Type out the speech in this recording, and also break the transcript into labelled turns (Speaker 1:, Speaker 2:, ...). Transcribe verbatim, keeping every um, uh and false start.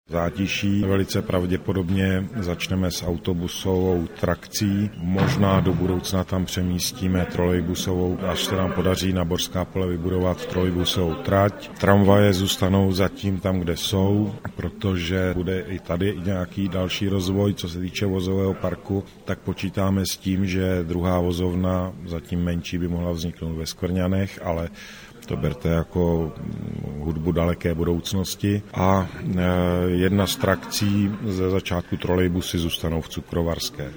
Speaker 1: Zátiší velice pravděpodobně začneme s autobusovou trakcí, možná do budoucna tam přemístíme trolejbusovou, až se nám podaří na Borská Pole vybudovat trolejbusovou trať. Tramvaje zůstanou zatím tam, kde jsou, protože bude i tady nějaký další rozvoj, co se týče vozového parku, tak počítáme s tím, že druhá vozovna, zatím menší, by mohla vzniknout ve Skvrňanech, ale to berte jako hudbu daleké budoucnosti. A jedna z trakcí ze začátku trolejbusy zůstanou v Cukrovarské.